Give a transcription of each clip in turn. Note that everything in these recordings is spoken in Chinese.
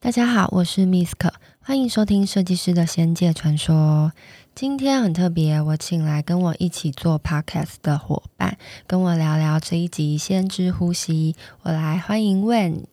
大家好，我是 Misk， 欢迎收听设计师的仙界传说。今天很特别，我请来跟我一起做 podcast 的伙伴，跟我聊聊这一集先知呼吸。我来欢迎 Wen。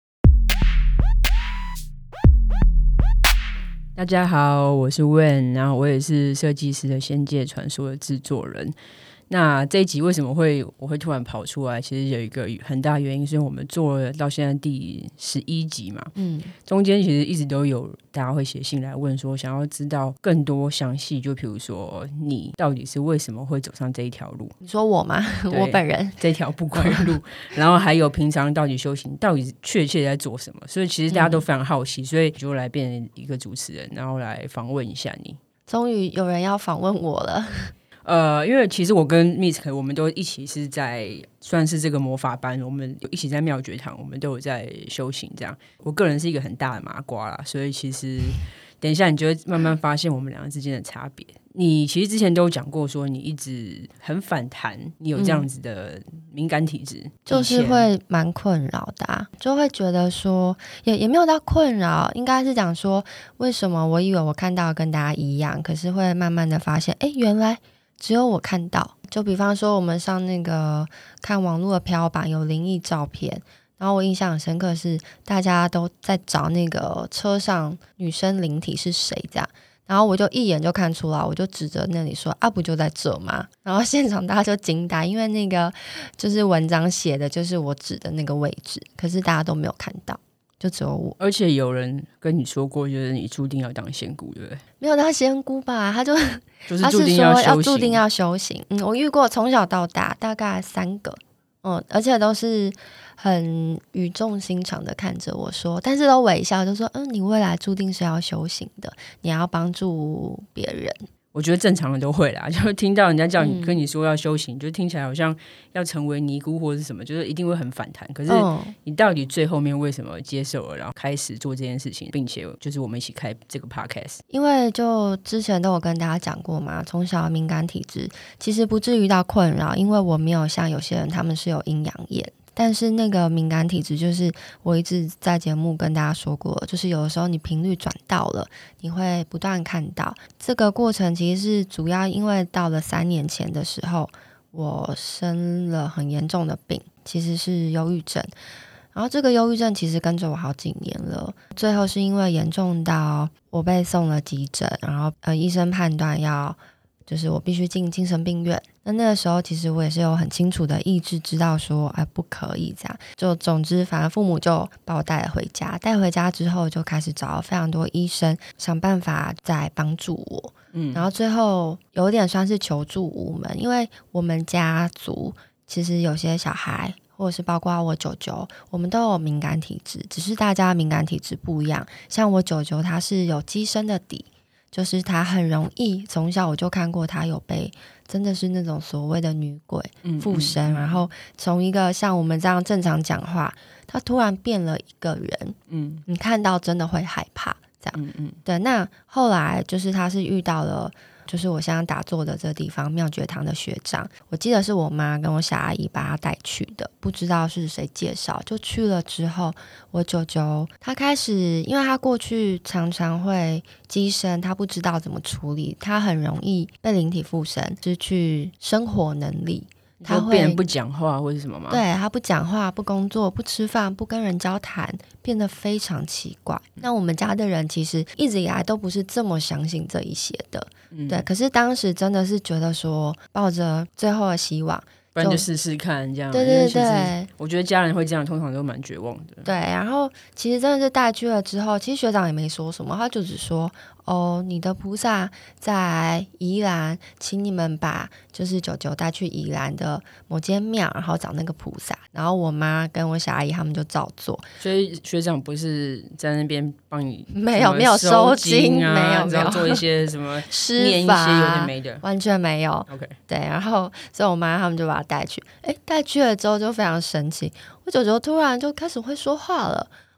大家好，我是 Wen， 然后我也是设计师的仙界传说的制作人。那这一集为什么我会突然跑出来？其实有一个很大原因，是我们做了到现在第11集嘛，中间其实一直都有大家会写信来问说，想要知道更多详细，就比如说你到底是为什么会走上这一条路？ 你说我吗？我本人这条不归路，然后还有平常到底修行到底确切在做什么？所以其实大家都非常好奇，所以就来变成一个主持人，然后来访问一下你。 终于有人要访问我了。 因为其实我跟 Misk 我们都一起是在算是这个魔法班，我们一起在妙觉堂，我们都有在修行这样。我个人是一个很大的麻瓜啦，所以其实等一下你就会慢慢发现我们两个之间的差别。你其实之前都有讲过说你一直很反弹，你有这样子的敏感体质， 就是会蛮困扰的就会觉得说也没有到困扰，应该是讲说为什么我以为我看到跟大家一样，可是会慢慢的发现原来只有我看到。就比方说我们上那个看网络的标榜有灵异照片，然后我印象很深刻是大家都在找那个车上女生灵体是谁这样，然后我就一眼就看出来，我就指着那里说不就在这吗？然后现场大家就惊呆，因为那个就是文章写的就是我指的那个位置，可是大家都没有看到，就只有我。 而且有人跟你说过，就是你注定要当仙姑，对不对？ 没有当仙姑吧， 就是他是说要注定要修行。我遇过从小到大大概3个，而且都是很语重心长的看着我说，但是都微笑，就说你未来注定是要修行的，你要帮助别人。 我觉得正常人都会啦，就听到人家叫你跟你说要修行，就听起来好像要成为尼姑或是什么，就是一定会很反弹。可是你到底最后面为什么接受了，然后开始做这件事情，并且就是我们一起开这个 podcast？ 因为就之前都有跟大家讲过嘛，从小敏感体质其实不至于到困扰，因为我没有像有些人他们是有阴阳眼。但是那个敏感体质就是我一直在节目跟大家说过，就是有的时候你频率转到了，你会不断看到这个过程。其实是主要因为到了3年前的时候，我生了很严重的病，其实是忧郁症。然后这个忧郁症其实跟着我好几年了，最后是因为严重到我被送了急诊，然后医生判断就是我必须进精神病院。那个时候其实我也是有很清楚的意志，知道说不可以这样。就总之反正父母就把我带了回家，带回家之后就开始找了非常多医生，想办法再帮助我。然后最后有点算是求助无门，因为我们家族其实有些小孩或者是包括我舅舅，我们都有敏感体质，只是大家敏感体质不一样。像我舅舅他是有鸡生的底，就是他很容易，从小我就看过他有被真的是那种所谓的女鬼附身，然后从一个像我们这样正常讲话，他突然变了一个人，你看到真的会害怕这样。对，那后来就是他是遇到了就是我现在打坐的这个地方妙觉堂的学长，我记得是我妈跟我小阿姨把他带去的，不知道是谁介绍，就去了之后，我舅舅他开始，因为他过去常常会乩身，他不知道怎么处理，他很容易被灵体附身，失去生活能力。 他会变成不讲话或是什么吗？ 对，他不讲话，不工作，不吃饭，不跟人交谈，变得非常奇怪。那我们家的人其实一直以来都不是这么相信这一些的，对。可是当时真的是觉得说，抱着最后的希望， 不然就试试看这样。 对对对， 我觉得家人会这样，通常都蛮绝望的。 对，然后其实真的是带去了之后，其实学长也没说什么，他就只说你的菩萨在宜兰，请你们把就是舅舅带去宜兰的某间庙，然后找那个菩萨。然后我妈跟我小阿姨他们就照做。 所以学长不是在那边帮你没有收金没有做一些什么念一些有点没的， 完全没有。 OK， 对，然后所以我妈他们就把他带去，带去了之后就非常神奇，我舅舅突然就开始会说话了。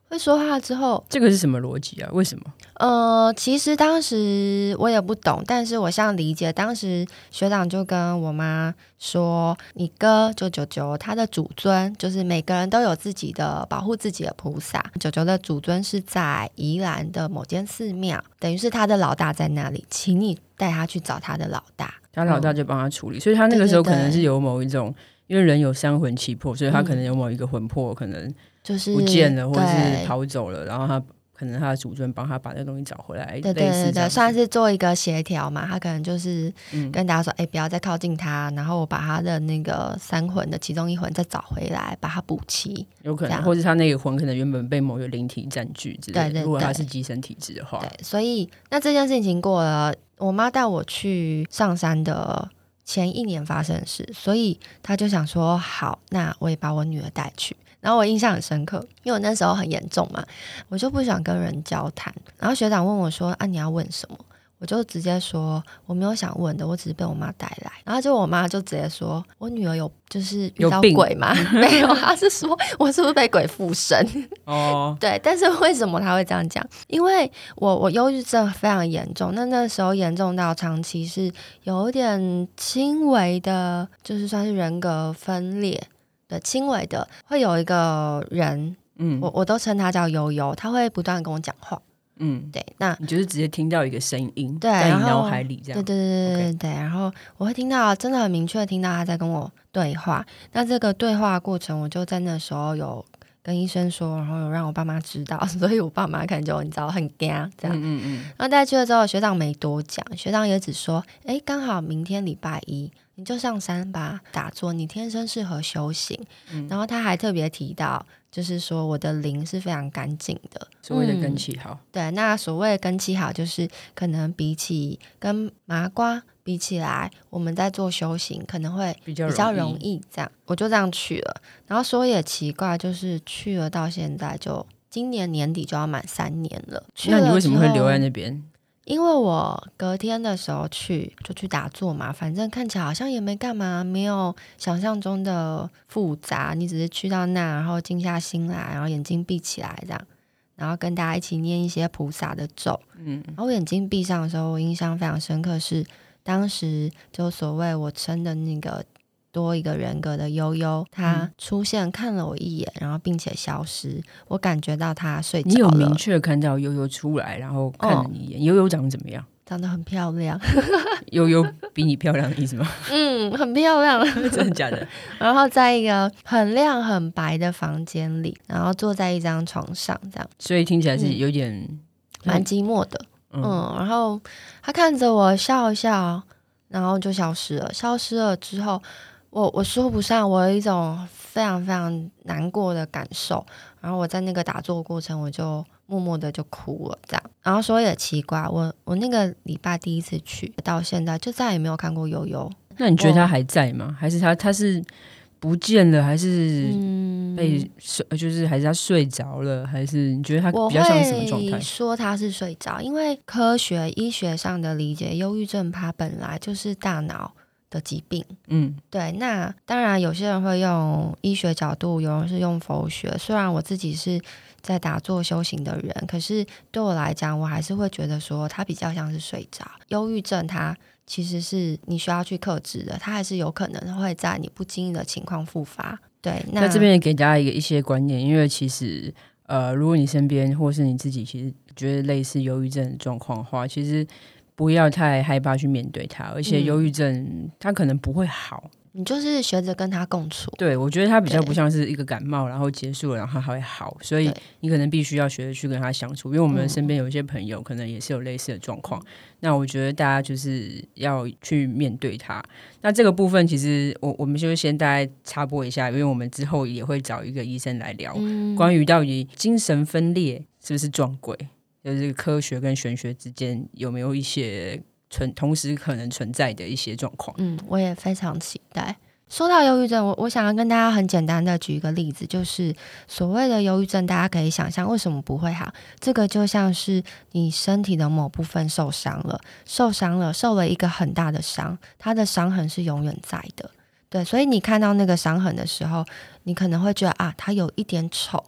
会说话之后， 这个是什么逻辑啊？为什么？ 其实当时我也不懂，但是我像理解，当时学长就跟我妈说，你哥就九九他的祖尊，就是每个人都有自己的保护自己的菩萨，九九的祖尊是在宜兰的某间寺庙，等于是他的老大在那里，请你带他去找他的老大， 他老大就帮他处理，所以他那个时候可能是有某一种，因为人有三魂七魄，所以他可能有某一个魂魄可能就是不见了，或者是跑走了，然后可能他的祖尊帮他把那东西找回来， 对对对对，算是做一个协调嘛。他可能就是跟大家说，不要再靠近他，然后我把他的那个三魂的其中一魂再找回来，把它补齐， 有可能，或者他那个魂可能原本被某个灵体占据之类的。 对对对， 如果他是寄生体质的话， 对，所以那这件事情过了，我妈带我去上山的前1年发生的事，所以他就想说，好，那我也把我女儿带去。然后我印象很深刻，因为我那时候很严重嘛，我就不想跟人交谈。然后学长问我说：“啊，你要问什么？”我就直接说我没有想问的，我只是被我妈带来。然后就我妈就直接说：“我女儿有就是遇到鬼吗？”没有，她是说我是不是被鬼附身？哦，对。但是为什么她会这样讲？因为我忧郁症非常严重，那时候严重到长期是有点轻微的，就是算是人格分裂。对，轻微的会有一个人，我都称他叫悠悠，他会不断跟我讲话，对，那你就是直接听到一个声音对在你脑海里这样， 对对对对对，然后我会听到，真的很明确听到他在跟我对话。那这个对话过程，我就在那时候有跟医生说，然后有让我爸妈知道，所以我爸妈可能就你知道很惊这样。然后带去了之后，学长没多讲，学长也只说，刚好明天礼拜一。你就上山吧，打坐，你天生适合修行。然后他还特别提到，就是说我的灵是非常干净的， 所谓的根气好。 对，那所谓的根气好，就是可能比起跟麻瓜比起来，我们在做修行可能会比较容易这样。我就这样去了，然后说也奇怪，就是去了到现在就今年年底就要满3年了。 那你为什么会留在那边？ 因为我隔天的时候去打坐嘛，反正看起来好像也没干嘛，没有想象中的复杂，你只是去到那，然后静下心来，然后眼睛闭起来这样，然后跟大家一起念一些菩萨的咒。然后我眼睛闭上的时候，我印象非常深刻是当时就所谓我称的那个多一个人格的悠悠，他出现看了我一眼，然后并且消失。我感觉到他睡着了。 你有明确看到悠悠出来，然后看了你一眼。悠悠长得怎么样？ 长得很漂亮。 悠悠比你漂亮的意思吗？ 很漂亮。 真的假的？ 然后在一个很亮很白的房间里，然后坐在一张床上这样， 所以听起来是有点蛮寂寞的。然后他看着我笑一笑，然后就消失了。消失了之后，我说不上，我有一种非常非常难过的感受。然后我在那个打坐过程，我就默默的就哭了，这样。然后说也奇怪，我那个礼拜第一次去，到现在就再也没有看过悠悠。 那你觉得他还在吗？还是他是不见了？还是被就是还是他睡着了？还是你觉得他比较像什么状态？ 我会说他是睡着，因为医学上的理解，忧郁症它本来就是大脑的疾病。对，那当然有些人会用医学角度，有人是用佛学。虽然我自己是在打坐修行的人，可是对我来讲，我还是会觉得说他比较像是睡着。忧郁症它其实是你需要去克制的，它还是有可能会在你不经意的情况复发。对， 那这边也给大家一些观念，因为其实如果你身边或是你自己其实觉得类似忧郁症的状况的话，其实不要太害怕去面对它，而且忧郁症它可能不会好， 你就是学着跟它共处。 对，我觉得它比较不像是一个感冒然后结束了然后它还会好，所以你可能必须要学着去跟它相处。因为我们身边有一些朋友可能也是有类似的状况，那我觉得大家就是要去面对它。那这个部分其实我们就先大概插播一下，因为我们之后也会找一个医生来聊关于到底精神分裂是不是撞鬼，就是科学跟玄学之间有没有一些同时可能存在的一些状况。 我也非常期待。说到忧郁症，我想要跟大家很简单的举一个例子，就是所谓的忧郁症，大家可以想象为什么不会好。这个就像是你身体的某部分受了一个很大的伤，它的伤痕是永远在的。对，所以你看到那个伤痕的时候，你可能会觉得它有一点丑，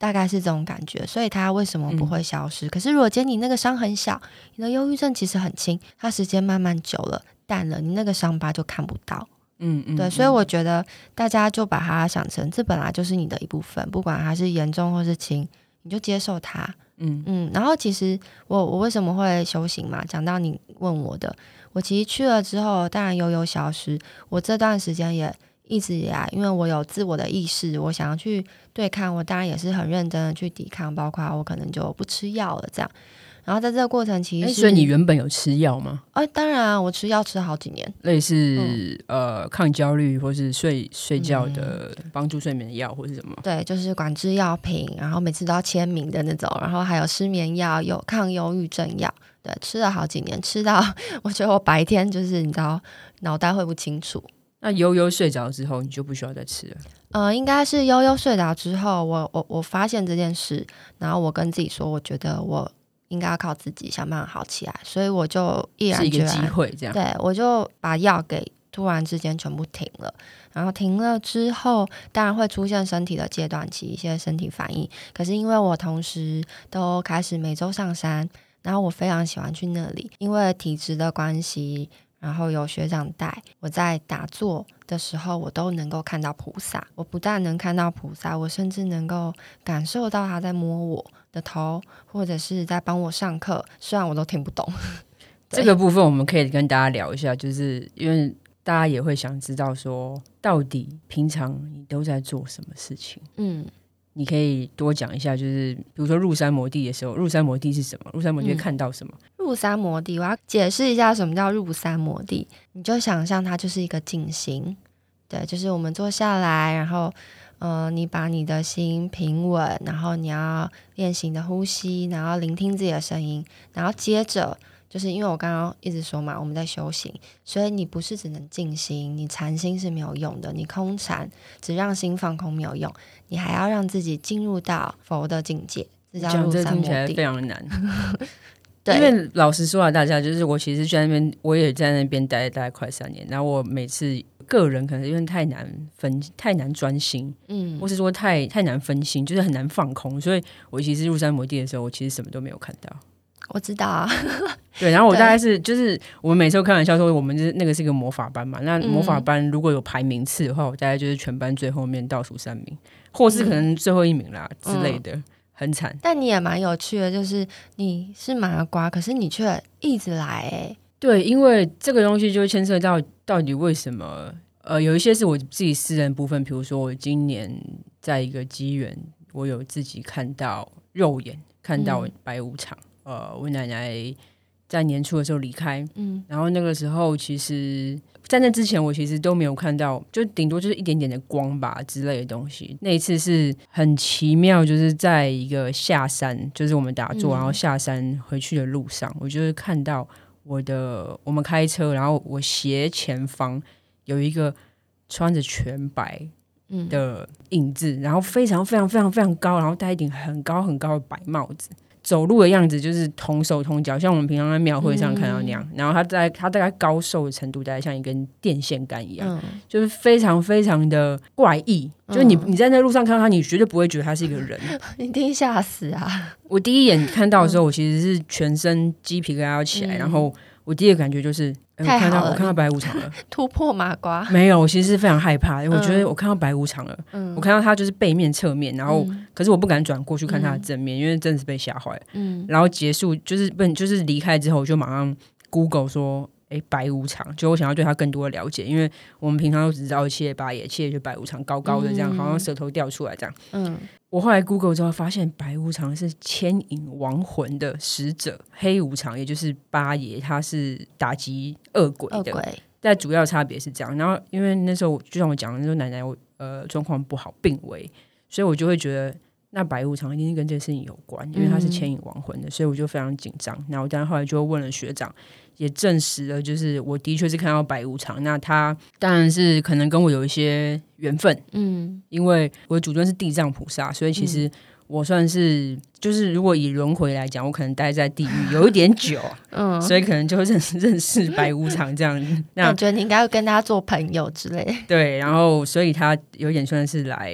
大概是这种感觉，所以它为什么不会消失？可是如果今天你那个伤很小，你的忧郁症其实很轻，它时间慢慢久了淡了，你那个伤疤就看不到。对，所以我觉得大家就把它想成这本来就是你的一部分，不管它是严重或是轻，你就接受它。然后其实我为什么会修行嘛？讲到你问我的，我其实去了之后，当然悠消失，我这段时间也一直以来，因为我有自我的意识，我想要去对抗，我当然也是很认真的去抵抗，包括我可能就不吃药了这样。然后在这个过程其实所以你原本有吃药吗？ 当然我吃药吃好几年， 类似抗焦虑或是睡觉的帮助睡眠的药或是什么？ 对，就是管制药品，然后每次都要签名的那种，然后还有失眠药，有抗忧郁症药，对，吃了好几年，吃到我觉得我白天就是你知道脑袋会不清楚。 那悠睡着之后你就不需要再吃了？ 应该是悠睡着之后，我发现这件事，然后我跟自己说，我觉得我应该要靠自己想办法好起来，所以我就毅然决然， 是一个机会这样。 对，我就把药给突然之间全部停了，然后停了之后，当然会出现身体的阶段期，一些身体反应。可是因为我同时都开始每周上山，然后我非常喜欢去那里，因为体质的关系。然后有学长带，我在打坐的时候，我都能够看到菩萨。我不但能看到菩萨，我甚至能够感受到他在摸我的头，或者是在帮我上课，虽然我都听不懂。 这个部分我们可以跟大家聊一下，就是因为大家也会想知道说，到底平常你都在做什么事情？你可以多讲一下，就是比如说入山摩地的时候，入山摩地是什么？入山摩地会看到什么？ 入山摩地，我要解释一下什么叫入山摩地。你就想象它就是一个静心，对，就是我们坐下来，然后你把你的心平稳，然后你要练习你的呼吸，然后聆听自己的声音，然后接着就是因为我刚刚一直说嘛，我们在修行，所以你不是只能静心，你禅心是没有用的，你空禅只让心放空没有用，你还要让自己进入到佛的境界，这叫入山摩地。 听起来非常难。 对， 因为老实说啊，大家就是我其实在那边，我也在那边待了大概快3年，然后我每次个人可能因为太难专心，或是说太难分心，就是很难放空，所以我其实入山摩地的时候，我其实什么都没有看到。 我知道啊， 对，然后我大概是就是我们每次都开玩笑说，我们那个是一个魔法班嘛，那魔法班如果有排名次的话，我大概就是全班最后面倒数3名，或是可能最后1名啦之类的。很惨。 但你也蛮有趣的，就是你是麻瓜，可是你却一直来对，因为这个东西就牵涉到底为什么有一些是我自己私人部分，比如说我今年在一个机缘，我有自己看到肉眼看到白无常，我奶奶在年初的时候离开，然后那个时候其实在那之前我其实都没有看到，就顶多就是一点点的光吧之类的东西。那一次是很奇妙，就是在一个下山，就是我们打坐然后下山回去的路上，我就是看到我们开车，然后我斜前方有一个穿着全白的影子，然后非常非常非常非常高，然后戴一顶很高很高的白帽子，走路的样子就是同手同脚，像我们平常在庙会上看到那样，然后他大概高瘦的程度大概像一根电线杆一样，就是非常非常的怪异，就是你在那路上看到他，你绝对不会觉得他是一个人， 一定吓死啊！ 我第一眼看到的时候，我其实是全身鸡皮疙瘩要起来，然后我第一个感觉就是我看到白无常了， 突破麻瓜。 没有，我其实是非常害怕，我觉得我看到白无常了，我看到他就是背面侧面，然后可是我不敢转过去看他的正面，因为真的是被吓坏了。然后结束就是离开之后，我就马上 Google 说白无常，就我想要对他更多的了解，因为我们平常都只知道七爷八爷，七爷就白无常高高的这样，好像舌头掉出来这样。我后来 Google 之后发现白无常是牵引亡魂的使者，黑无常也就是八爷他是打击恶鬼的，但主要差别是这样。然后因为那时候就像我讲的，那时候奶奶状况不好病危，所以我就会觉得那白无常一定是跟这个事情有关，因为他是牵引亡魂的，所以我就非常紧张。然后但后来就问了学长，也证实了，就是我的确是看到白无常，那他当然是可能跟我有一些缘分，因为我的主尊是地藏菩萨，所以其实我算是就是如果以轮回来讲，我可能待在地狱有一点久，所以可能就会认识白无常这样。那感觉你应该会跟他做朋友之类。 对，然后所以他有点算是来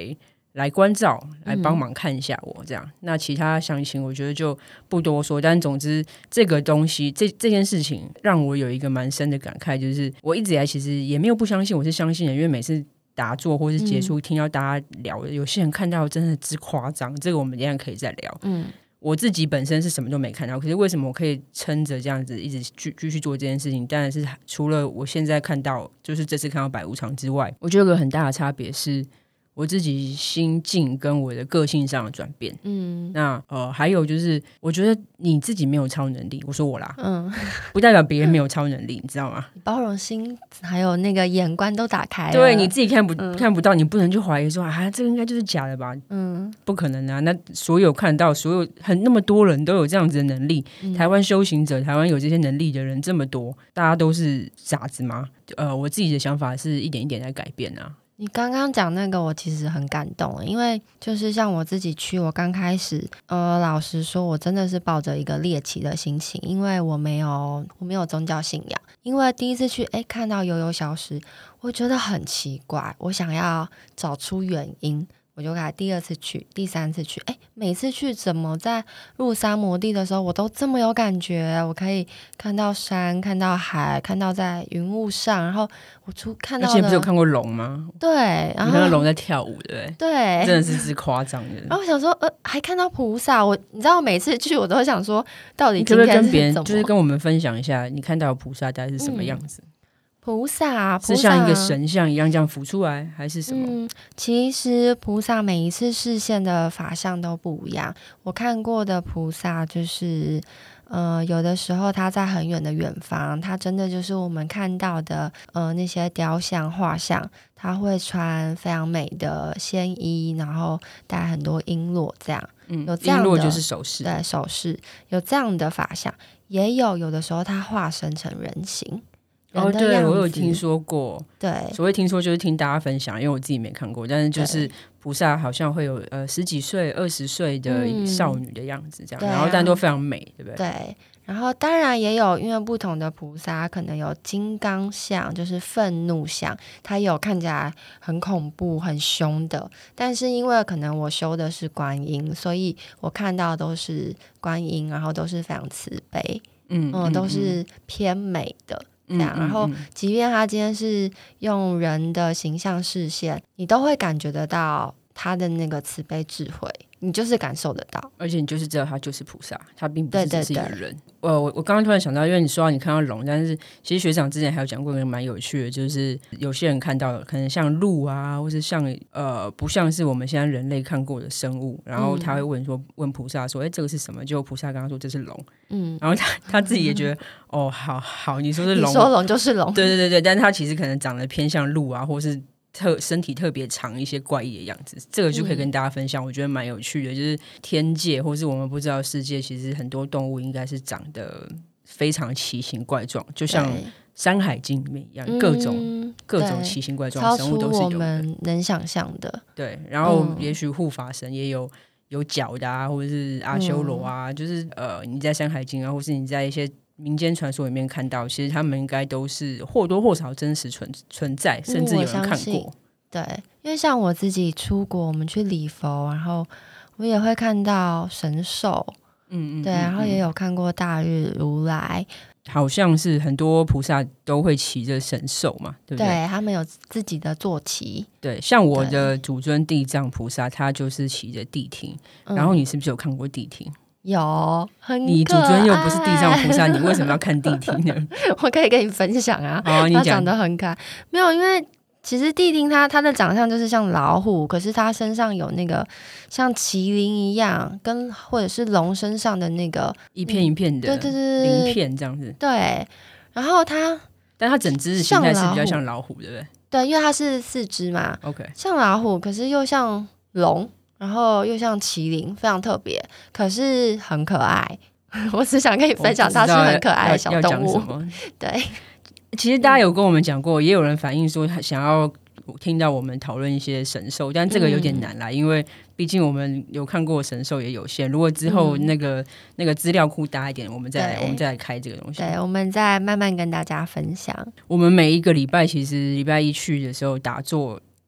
来关照，来帮忙看一下我这样。那其他详情我觉得就不多说，但总之这个东西这件事情让我有一个蛮深的感慨，就是我一直以来其实也没有不相信，我是相信的，因为每次打坐或是结束听到大家聊的，有些人看到真的之夸张，这个我们等一下可以再聊。我自己本身是什么都没看到，可是为什么我可以撑着这样子一直继续做这件事情？当然是除了我现在看到就是这次看到百无常之外，我觉得有个很大的差别是我自己心境跟我的个性上的转变。那还有就是我觉得你自己没有超能力，我说我啦，不代表别人没有超能力，你知道吗？ 包容心还有那个眼光都打开了， 对，你自己看不到，你不能去怀疑说这个应该就是假的吧？不可能啊！那所有看到所有那么多人都有这样子的能力，台湾修行者，台湾有这些能力的人这么多，大家都是傻子吗？我自己的想法是一点一点在改变啊。 你刚刚讲那个我其实很感动，因为就是像我自己去，我刚开始老实说我真的是抱着一个猎奇的心情，因为我没有宗教信仰，因为第一次去看到悠悠消失，我觉得很奇怪，我想要找出原因，我就改第二次去第三次去，每次去怎么在入山摩地的时候我都这么有感觉，我可以看到山看到海看到在云雾上，然后我看到而且不是有看过龙吗？ 对，然后你看到龙在跳舞，对不对？ 对， 真的是夸张的。 然后我想说还看到菩萨，你知道每次去我都想说到底今天是怎么， 你可不可以跟别人就是跟我们分享一下你看到菩萨大概是什么样子？ 菩萨是像一个神像一样这样浮出来还是什么？ 其实菩萨每一次示现的法相都不一样，我看过的菩萨就是有的时候他在很远的远方，他真的就是我们看到的那些雕像画像，他会穿非常美的仙衣，然后戴很多璎珞这样，有这样的璎珞就是首饰， 对，首饰有这样的法相，也有的时候他化身成人形。 对，我有听说过。 对， 所谓听说就是听大家分享，因为我自己没看过，但是就是菩萨好像会有10几岁、20岁的少女的样子这样，然后但都非常美，对不对？ 对。然后当然也有因为不同的菩萨可能有金刚像，就是愤怒像，它有看起来很恐怖很凶的，但是因为可能我修的是观音，所以我看到都是观音，然后都是非常慈悲，都是偏美的这样，然后即便他今天是用人的形象示现，你都会感觉得到他的那个慈悲智慧，你就是感受得到， 而且你就是知道他就是菩萨，他并不是只是一个人。我刚刚突然想到，因为你说到你看到龙，但是其实学长之前还有讲过一个蛮有趣的，就是有些人看到的可能像鹿啊，或是像不像是我们现在人类看过的生物，然后他会问菩萨说这个是什么，结果菩萨跟他说这是龙，然后他自己也觉得好你说是龙， 你说龙就是龙， 对，但是他其实可能长得偏向鹿啊，或是身体特别长一些怪异的样子，这个就可以跟大家分享，我觉得蛮有趣的，就是天界或是我们不知道的世界，其实很多动物应该是长得非常奇形怪状，就像《山海经》里面一样，各种奇形怪状生物都是有的，超出我们能想象的。 对，然后也许护法神也有脚的啊，或者是阿修罗啊，就是你在《山海经》啊，或是你在一些民间传说里面看到，其实他们应该都是或多或少真实存在，甚至有人看过。 对，因为像我自己出国，我们去礼佛，然后我也会看到神兽，对，然后也有看过大日如来， 好像是很多菩萨都会骑着神兽嘛，对不对？ 对，他们有自己的坐骑。 对，像我的祖尊地藏菩萨，他就是骑着谛听。然后你是不是有看过谛听？ 有，很可爱。 你祖尊又不是地藏菩萨，你为什么要看谛听呢？ 我可以跟你分享啊，他长得很可爱。没有，因为其实谛听他的长相就是像老虎，可是他身上有那个像麒麟一样，或者是龙身上的那个一片一片的鳞片这样子。 对，然后但他整只形态是比较像老虎，对不对？ 对，因为它是4只嘛 ，OK， 像老虎，可是又像龙。然后又像麒麟，非常特别，可是很可爱。我只想跟你分享，它是很可爱的小动物。对， 其实大家有跟我们讲过，也有人反映说想要听到我们讨论一些神兽，但这个有点难啦，因为毕竟我们有看过神兽也有限。如果之后那个资料库大一点，我们再来开这个东西。 对，我们再慢慢跟大家分享。 我们每一个礼拜，其实礼拜一去的时候打坐。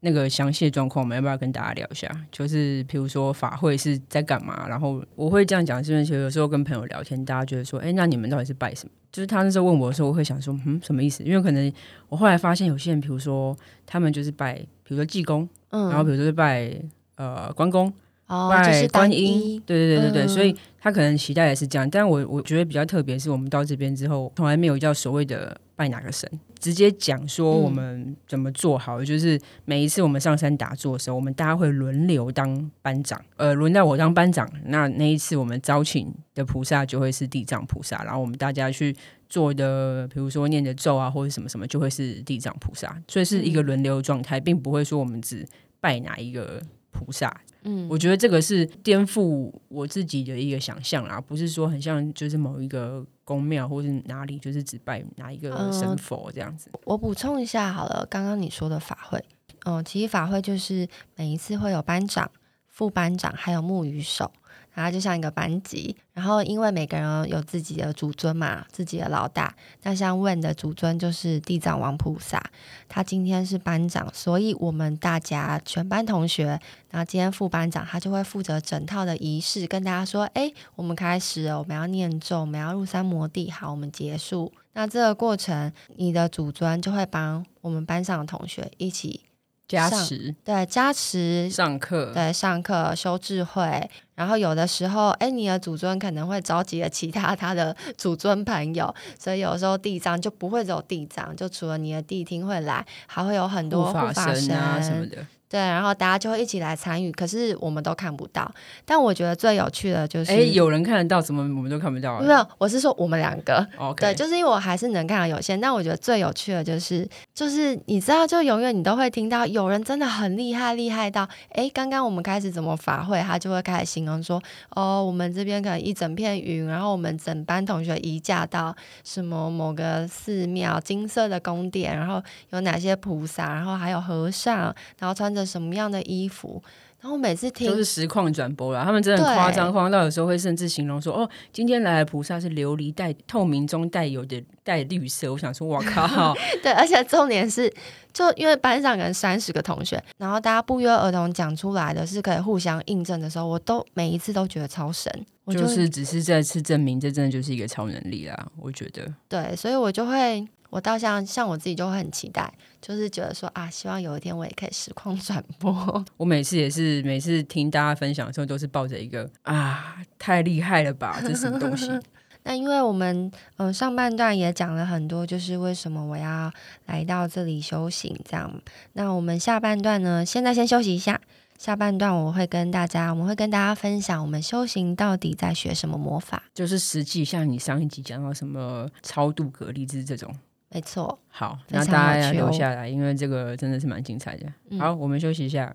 那个详细的状况，我们要不要跟大家聊一下？就是比如说法会是在干嘛？然后我会这样讲，是因为有时候跟朋友聊天，大家觉得说，那你们到底是拜什么？就是他那时候问我的时候，我会想说，什么意思？因为可能我后来发现有些人，比如说他们就是拜，比如说济公，然后比如说是拜关公。拜观音，对，所以他可能期待也是这样，但我觉得比较特别是我们到这边之后，从来没有叫所谓的拜哪个神，直接讲说我们怎么做好，就是每一次我们上山打坐的时候，我们大家会轮流当班长，轮到我当班长，那一次我们招请的菩萨就会是地藏菩萨，然后我们大家去做的，比如说念的咒啊或者什么什么，就会是地藏菩萨，所以是一个轮流状态，并不会说我们只拜哪一个菩萨。我觉得这个是颠覆我自己的一个想象啦，不是说很像就是某一个宫庙或是哪里就是只拜哪一个神佛这样子。 我补充一下好了，刚刚你说的法会，其实法会就是每一次会有班长、副班长还有木鱼手，然后就像一个班级，然后因为每个人有自己的主尊嘛，自己的老大，那像问的主尊就是地藏王菩萨，他今天是班长，所以我们大家全班同学，然后今天副班长他就会负责整套的仪式，跟大家说我们开始了，我们要念咒，我们要入山摩地，好，我们结束。那这个过程你的主尊就会帮我们班上的同学一起加持， 对，加持上课， 对，上课修智慧，然后有的时候你的祖尊可能会召集了他的祖尊朋友，所以有时候地藏就不会只有地藏，就除了你的地听会来，还会有很多护法神啊什么的， 对，然后大家就会一起来参与，可是我们都看不到。但我觉得最有趣的就是有人看得到，怎么我们都看不到？ 没有，我是说我们两个 ，okay. 对，就是因为我还是能看到有限，但我觉得最有趣的就是你知道，就永远你都会听到有人真的很厉害到刚刚我们开始怎么法会，他就会开始形容说我们这边可能一整片云，然后我们整班同学移驾到什么某个寺庙金色的宫殿，然后有哪些菩萨，然后还有和尚，然后穿着什么样的衣服，然后每次听就是实况转播啦，他们真的很夸张，夸张到有时候会甚至形容说今天来的菩萨是琉璃透明中带绿色，我想说哇靠对，而且重点是就因为班上可能30个同学，然后大家不约而同讲出来的是可以互相印证的时候，我都每一次都觉得超神， 就是只是再次证明这真的就是一个超能力啦，我觉得对，所以我到像我自己就会很期待，就是觉得说希望有一天我也可以实况转播。 我每次听大家分享的时候都是抱着一个太厉害了吧，这是什么东西那因为我们上半段也讲了很多，就是为什么我要来到这里修行这样。那我们下半段呢，现在先休息一下，下半段我们会跟大家分享我们修行到底在学什么魔法， 就是实际像你上一集讲到什么超度蛤蜊子这种。 没错， 好，那大家要留下来，因为这个真的是蛮精彩的。好，我们休息一下。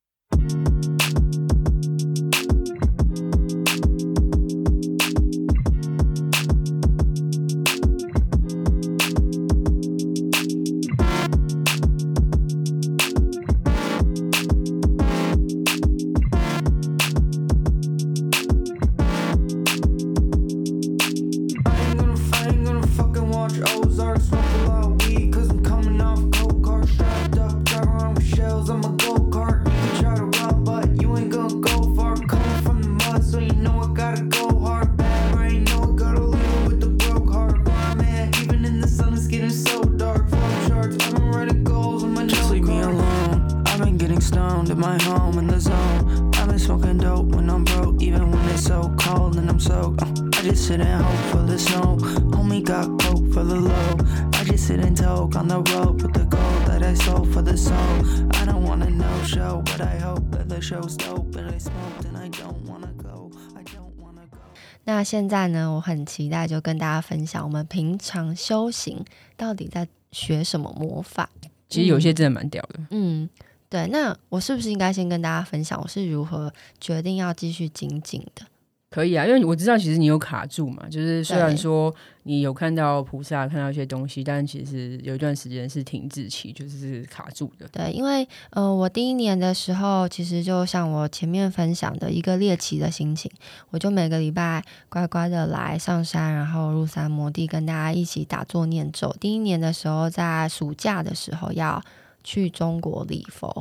那现在呢，我很期待就跟大家分享我们平常修行到底在学什么魔法。 其实有些真的蛮屌的。 对，那我是不是应该先跟大家分享我是如何决定要继续精进的？ 可以啊，因为我知道其实你有卡住嘛，就是虽然说你有看到菩萨看到一些东西，但其实有一段时间是停滞期，就是卡住的。 对，因为我第1年的时候，其实就像我前面分享的一个猎奇的心情，我就每个礼拜乖乖的来上山，然后入山摩地，跟大家一起打坐念咒。第1年的时候，在暑假的时候要去中国礼佛，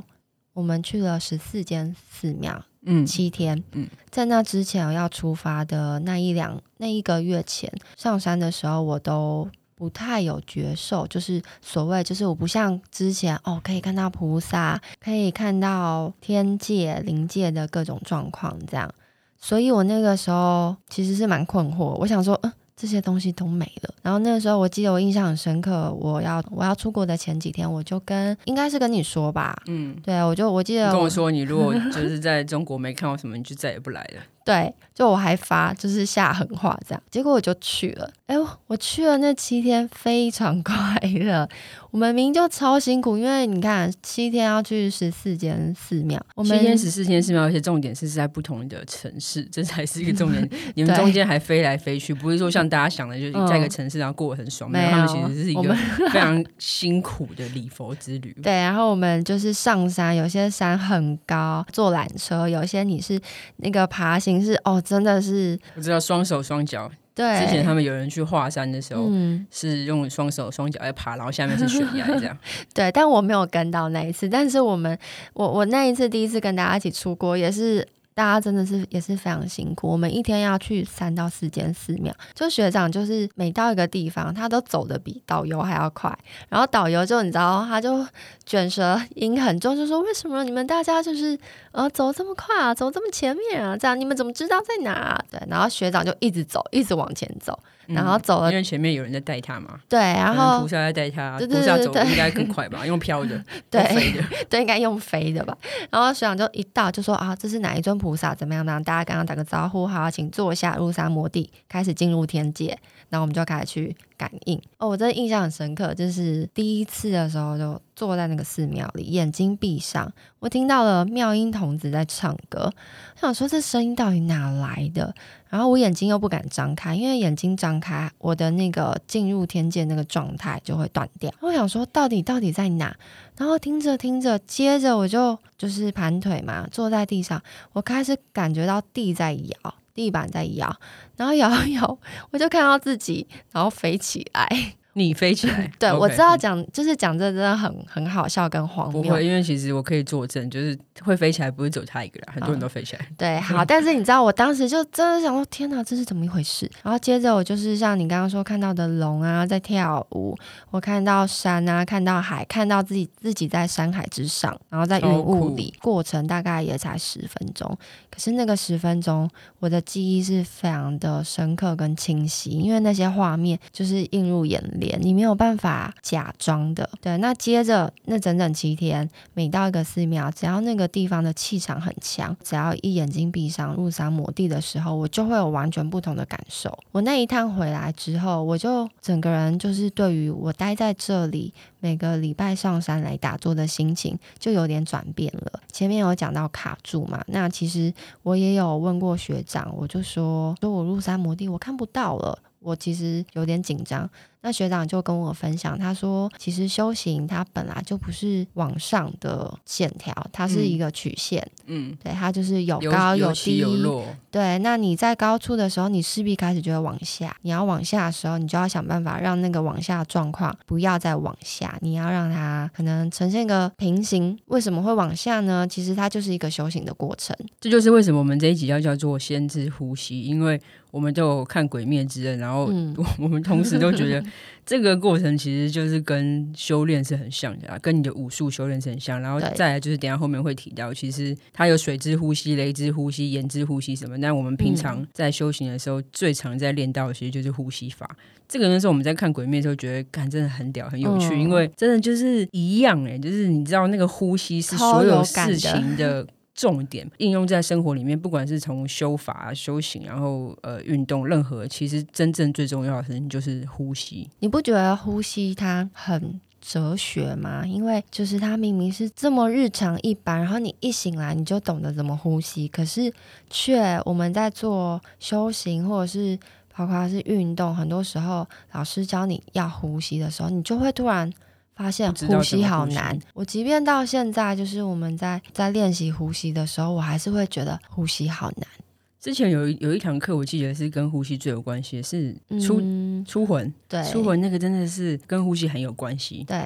我们去了14间寺庙，7天。在那之前要出发的那一个月前，上山的时候我都不太有觉受，就是所谓就是我不像之前可以看到菩萨，可以看到天界灵界的各种状况这样，所以我那个时候其实是蛮困惑，我想说这些东西都没了。然后那个时候我记得我印象很深刻，我要出国的前几天，我就应该是跟你说吧，对，我记得你跟我说你如果就是在中国没看到什么，你就再也不来了。 对，就我还发就是下狠话这样，结果我就去了。我去了那7天非常快乐，我们明明就超辛苦，因为你看7天要去14间寺庙，我们 7天14间寺庙，而且重点是在不同的城市，这才是一个重点。你们中间还飞来飞去，不是说像大家想的就是在一个城市然后过得很爽，没有，他们其实是一个非常辛苦的礼佛之旅。 对，然后我们就是上山，有些山很高，坐缆车，有些你是那个爬行是真的是我知道双手双脚。 对， 之前他们有人去华山的时候，是用双手双脚在爬，然后下面是悬崖这样。 对，但我没有跟到那一次，但是我那一次第一次跟大家一起出国也是。大家真的是也是非常辛苦，我们一天要去3到4间寺庙，就学长就是每到一个地方他都走得比导游还要快，然后导游就你知道他就卷舌音很重，就说为什么你们大家就是走这么快啊，走这么前面啊，这样你们怎么知道在哪啊？对，然后学长就一直走一直往前走，然后走了， 因为前面有人在带他嘛。 对，然后菩萨在带他， 对菩萨走应该更快吧，用飘的对飞的对，应该用飞的吧。然后学长就一到就说这是哪一尊菩萨怎么样呢？大家刚刚打个招呼，好，请坐下，入三摩地，开始进入天界。然后我们就开始去感应。我真的印象很深刻，就是第一次的时候就坐在那个寺庙里，眼睛闭上，我听到了妙音童子在唱歌，我想说这声音到底哪来的？然后我眼睛又不敢张开，因为眼睛张开，我的那个进入天界那个状态就会断掉。我想说到底在哪？然后听着听着，接着我就是盘腿嘛，坐在地上，我开始感觉到地在摇，地板在摇，然后摇一摇，我就看到自己，然后飞起来。 你飞起来对， okay, 我知道就是讲这真的很好笑跟荒谬。 不会，因为其实我可以作证，就是会飞起来不是只有他一个人，很多人都飞起来。 对，好，但是你知道我当时就真的想说天哪，这是怎么一回事？然后接着我就是像你刚刚说看到的龙啊在跳舞，我看到山啊，看到海，看到自己在山海之上，然后在云雾里，过程大概也才10分钟，可是那个10分钟我的记忆是非常的深刻跟清晰，因为那些画面就是映入眼帘，你没有办法假装的。对，那接着那整整7天，每到一个寺庙，只要那个地方的气场很强，只要一眼睛闭上入三摩地的时候，我就会有完全不同的感受。我那一趟回来之后，我就整个人就是对于我待在这里每个礼拜上山来打坐的心情就有点转变了。前面有讲到卡住嘛，那其实我也有问过学长，我就说我入三摩地我看不到了，我其实有点紧张。那学长就跟我分享，他说其实修行它本来就不是往上的线条，它是一个曲线，对，它就是有高有低有落。 对，那你在高处的时候你势必开始就会往下，你要往下的时候你就要想办法让那个往下的状况不要再往下，你要让它可能呈现一个平行。为什么会往下呢？其实它就是一个修行的过程。 这就是为什么我们这一集要叫做先知呼吸，因为我们都有看鬼灭之刃，然后我们同时都觉得这个过程其实就是跟修炼是很像的，跟你的武术修炼是很像。然后再来就是等一下后面会提到，其实它有水之呼吸、雷之呼吸、炎之呼吸什么，但我们平常在修行的时候最常在练到的其实就是呼吸法。这个那时候我们在看鬼灭的时候觉得干真的很屌很有趣，因为真的就是一样就是你知道那个呼吸是所有事情的重点，应用在生活里面，不管是从修法、修行，然后运动，任何其实真正最重要的事情就是呼吸。 你不觉得呼吸它很哲学吗？因为就是它明明是这么日常一般，然后你一醒来你就懂得怎么呼吸，可是却我们在做修行或者是包括是运动，很多时候老师教你要呼吸的时候，你就会突然发现呼吸好难。我即便到现在就是我们在练习呼吸的时候，我还是会觉得呼吸好难。 之前有一堂课我记得是跟呼吸最有关系的，是出魂。 对， 出魂那个真的是跟呼吸很有关系。 对，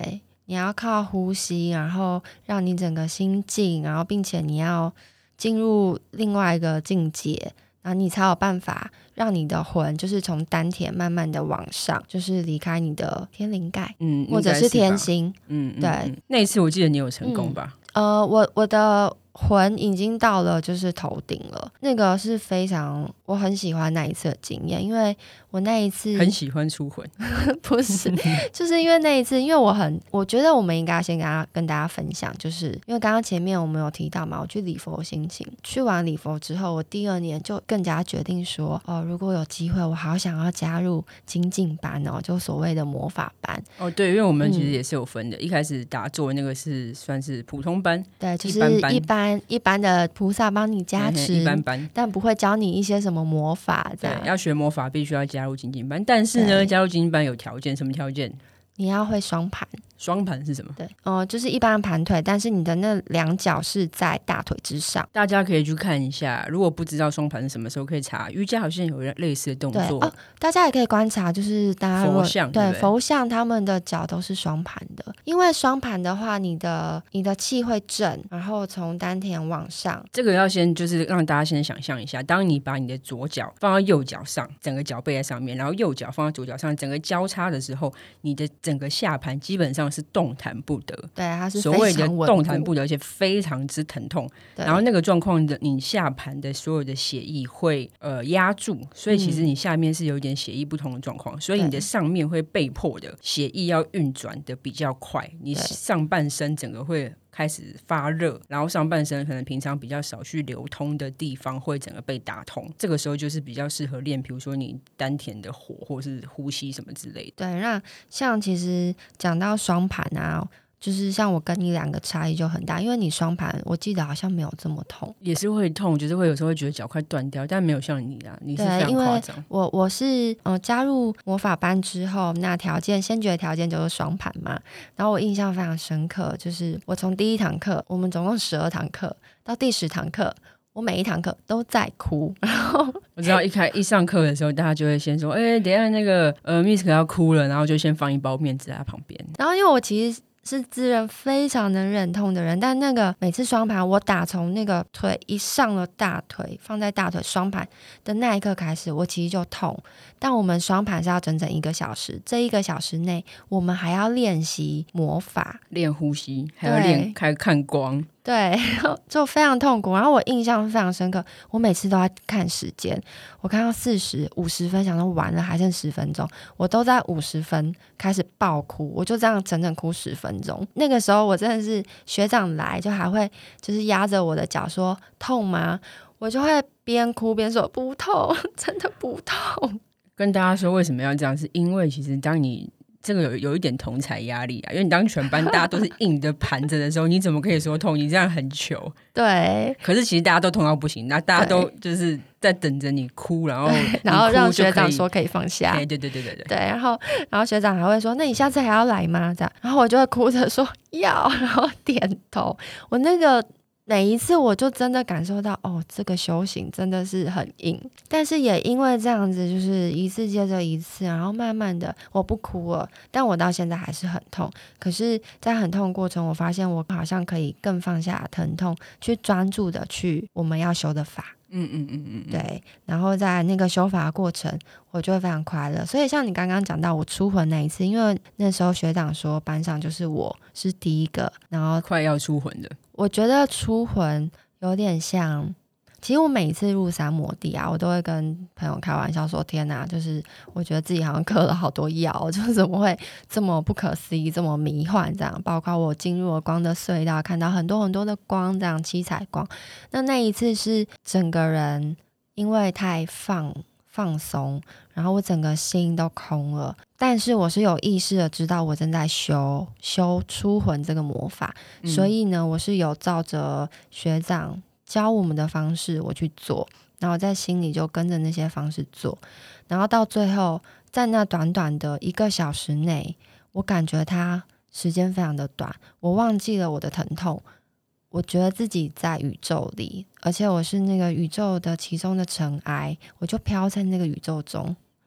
你要靠呼吸，然后让你整个心静，然后并且你要进入另外一个境界，然后你才有办法让你的魂就是从丹田慢慢的往上，就是离开你的天灵盖，或者是天心。对， 那一次我记得你有成功吧？ 我的魂已经到了就是头顶了，那个是非常我很喜欢那一次的经验，因为我那一次很喜欢出魂不是就是因为那一次，因为我觉得我们应该先跟大家分享，就是因为刚刚前面我们有提到嘛，我去礼佛心情，去完礼佛之后，我第2年就更加决定说如果有机会我好想要加入精进班就所谓的魔法班。 对，因为我们其实也是有分的，一开始打坐那个是算是普通班， 对，就是一般的菩萨帮你加持， 一般班， 但不会教你一些什么魔法这样。 对，要学魔法必须要加入精进班，但是呢，加入精进班有条件，什么条件？ 你要会双盘。 双盘是什么？ 对，就是一般的盘腿，但是你的那2脚是在大腿之上。 大家可以去看一下，如果不知道双盘是什么时候可以查，瑜伽好像有类似的动作。 大家也可以观察，就是大家佛像， 对佛像他们的脚都是双盘的，因为双盘的话，你的气会正，然后从丹田往上。 这个要先就是让大家先想象一下，当你把你的左脚放到右脚上，整个脚背在上面，然后右脚放到左脚上，整个交叉的时候，你的整个下盘基本上是动弹不得。 对，它是所谓的动弹不得，而且非常之疼痛。然后那个状况的，你下盘的所有的血液会压住，所以其实你下面是有一点血液不同的状况，所以你的上面会被迫的血液要运转的比较快，你上半身整个会开始发热，然后上半身可能平常比较少去流通的地方会整个被打通，这个时候就是比较适合练比如说你丹田的火或是呼吸什么之类的。 对，那像其实讲到双盘啊，就是像我跟你2个差异就很大，因为你双盘我记得好像没有这么痛， 也是会痛，就是会有时候会觉得脚快断掉，但没有像你啦，你是非常夸张。 我是加入魔法班之后，那先决条件就是双盘嘛，然后我印象非常深刻，就是我从第1堂课，我们总共12堂课，到第10堂课，我每一堂课都在哭。然后我知道一上课的时候，大家就会先说等一下那个Miss 要哭了，然后就先放一包面纸在他旁边。 然后因为我其实是自认非常能忍痛的人，但那个每次双盘我打从那个腿一上了大腿，放在大腿双盘的那一刻开始，我其实就痛。但我们双盘是要整整1个小时，这1个小时内我们还要练习魔法， 练呼吸，还要练看光。 对，就非常痛苦。然后我印象非常深刻，我每次都要看时间，我看到40、50分，想说完了还剩10分钟，我都在50分开始爆哭，我就这样整整哭10分钟。那个时候我真的是学长来就还会就是压着我的脚说痛吗？我就会边哭边说不痛，真的不痛。 跟大家说为什么要这样，是因为其实当你这个有一点同侪压力啊，因为你当全班大家都是硬的盘着的时候，你怎么可以说痛？你这样很糗。 对， 可是其实大家都痛到不行，那大家都就是在等着你哭，然后让学长说可以放下。 对， 然后学长还会说，那你下次还要来吗？这样，然后我就会哭着说要，然后点头。我那个每一次我就真的感受到这个修行真的是很硬，但是也因为这样子就是一次接着一次，然后慢慢的我不哭了，但我到现在还是很痛，可是在很痛的过程我发现我好像可以更放下疼痛，去专注的去我们要修的法。对，然后在那个修法的过程我就会非常快乐。所以像你刚刚讲到我出魂那一次，因为那时候学长说班上就是我是第一个，然后快要出魂的。 我觉得出魂有点像，其实我每一次入三摩地啊，我都会跟朋友开玩笑说天哪，就是我觉得自己好像嗑了好多药，就是怎么会这么不可思议，这么迷幻这样。包括我进入了光的隧道，看到很多很多的光，这样七彩光。那一次是整个人因为太放松，然后我整个心都空了，但是我是有意识的知道我正在修出魂这个魔法，所以呢我是有照着学长教我们的方式我去做，然后在心里就跟着那些方式做，然后到最后在那短短的1个小时内，我感觉它时间非常的短，我忘记了我的疼痛，我觉得自己在宇宙里，而且我是那个宇宙的其中的尘埃，我就飘在那个宇宙中，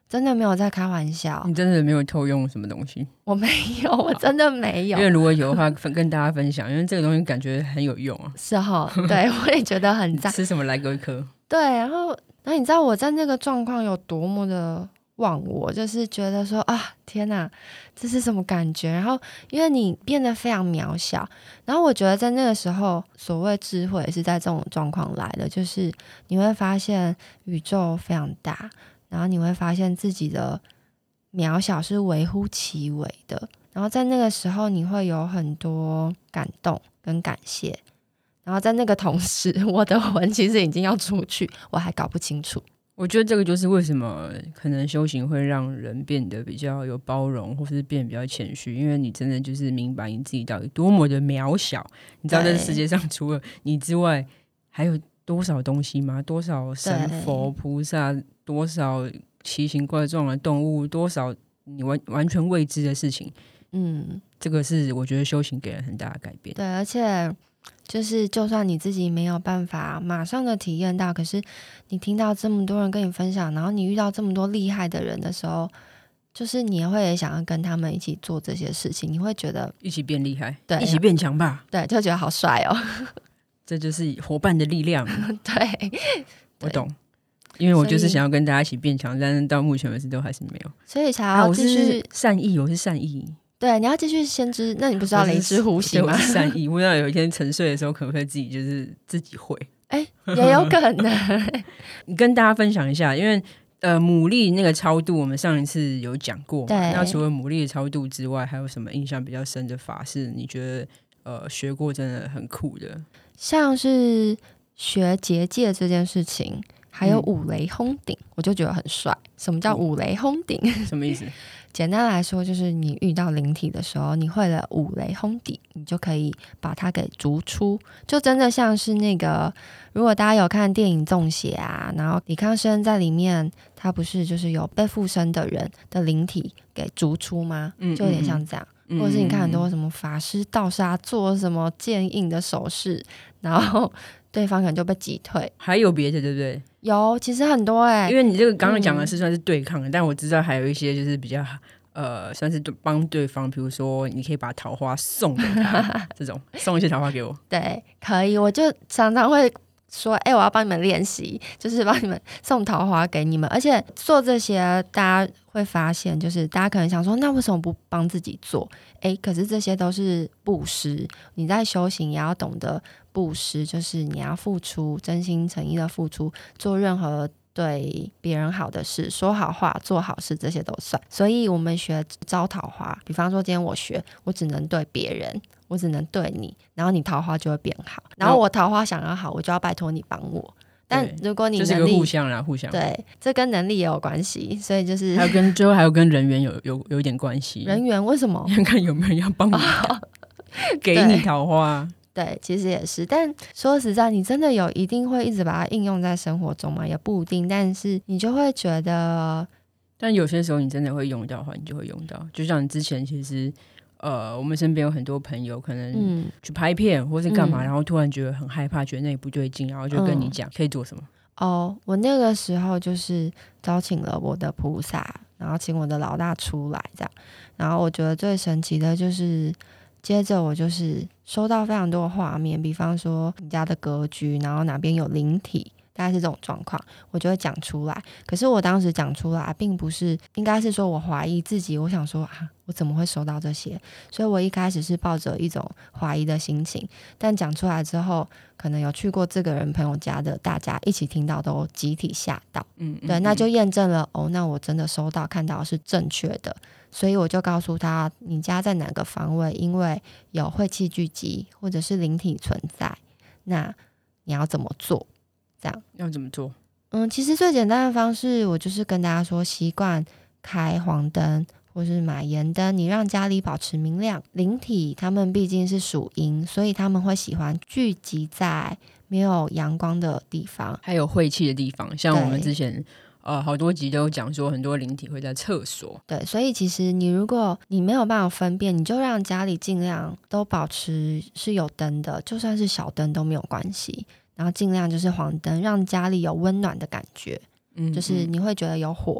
真的没有在开玩笑。 你真的没有偷用什么东西？ 我没有，我真的没有。 因为如果有的话跟大家分享，因为这个东西感觉很有用啊。 是齁，对，我也觉得很赞。 吃什么来个一颗？ 对，然后你知道我在那个状况有多么的忘我，就是觉得说啊，天哪，这是什么感觉？然后因为你变得非常渺小，然后我觉得在那个时候，所谓智慧也是在这种状况来的，就是你会发现宇宙非常大，然后你会发现自己的渺小是微乎其微的，然后在那个时候你会有很多感动跟感谢，然后在那个同时我的魂其实已经要出去，我还搞不清楚。 我觉得这个就是为什么可能修行会让人变得比较有包容，或是变得比较谦虚，因为你真的就是明白你自己到底多么的渺小。你知道这世界上除了你之外还有多少东西吗？多少神佛菩萨，多少奇形怪状的动物，多少你完全未知的事情。这个是我觉得修行给人很大的改变。 对，而且就是就算你自己没有办法马上的体验到，可是你听到这么多人跟你分享，然后你遇到这么多厉害的人的时候，就是你会想要跟他们一起做这些事情，你会觉得一起变厉害， 对， 一起变强吧。 对，就觉得好帅哦。 这就是伙伴的力量。 对， 我懂。因为我就是想要跟大家一起变强，但是到目前为止都还是没有， 所以才要继续善意。我是善意。对， 你要继续先知。那你不是要雷之呼吸吗？ 我是善意。不知道有一天沉睡的时候，可不可以自己就是自己会？ 也有可能。 你跟大家分享一下，因为牡蛎那个超度，我们上一次有讲过嘛。那除了牡蛎的超度之外，还有什么印象比较深的法是你觉得学过真的很酷的？ 像是学结界这件事情。还有五雷轰顶，我就觉得很帅。什么叫五雷轰顶？ 什么意思？ 简单来说，就是你遇到灵体的时候，你会了五雷轰顶，你就可以把它给逐出。就真的像是那个，如果大家有看电影《粽邪》啊，然后李康生在里面，他不是就是有被附身的人的灵体给逐出吗？就有点像这样。或者是你看很多什么法师道杀做什么剑印的手势，然后对方可能就被击退。 还有别的对不对？ 有，其实很多因为你这个刚刚讲的是算是对抗的，但我知道还有一些就是比较算是帮对方，比如说你可以把桃花送给他这种送一些桃花给我。 对，可以。我就常常会说我要帮你们练习，就是帮你们送桃花给你们。而且做这些大家会发现，就是大家可能想说那为什么不帮自己做？可是这些都是布施，你在修行也要懂得布施，就是你要付出，真心诚意的付出，做任何对别人好的事，说好话，做好事，这些都算。所以我们学招桃花，比方说今天我学，我只能对别人，我只能对你，然后你桃花就会变好，然后我桃花想要好，我就要拜托你帮我。但如果你能力就是个互相啦，互相。 对，这跟能力也有关系，所以就是最后还有跟人缘有一点关系。 人缘为什么？ 看有没有人要帮你给你桃花。 对，其实也是。但说实在，你真的有一定会一直把它应用在生活中吗？也不一定。但是你就会觉得， 但有些时候你真的会用到的话，你就会用到。就像你之前其实。我们身边有很多朋友可能去拍片或是干嘛，然后突然觉得很害怕，觉得那里不对劲，然后就跟你讲可以做什么。 我那个时候就是招请了我的菩萨，然后请我的老大出来这样。然后我觉得最神奇的就是接着我就是收到非常多的画面，比方说你家的格局，然后哪边有灵体，大概是这种状况，我就会讲出来。可是我当时讲出来并不是，应该是说我怀疑自己，我想说我怎么会收到这些？所以我一开始是抱着一种怀疑的心情，但讲出来之后，可能有去过这个人朋友家的大家一起听到都集体吓到。对，那就验证了那我真的收到看到是正确的。所以我就告诉他，你家在哪个方位，因为有晦气聚集或者是灵体存在，那你要怎么做？这样要怎么做？ 其实最简单的方式，我就是跟大家说，习惯开黄灯或是买盐灯，你让家里保持明亮。灵体他们毕竟是属阴，所以他们会喜欢聚集在没有阳光的地方， 还有晦气的地方。像我们之前好多集都有讲说，很多灵体会在厕所。 对，所以其实如果你没有办法分辨，你就让家里尽量都保持是有灯的，就算是小灯都没有关系。然后尽量就是黄灯，让家里有温暖的感觉，就是你会觉得有火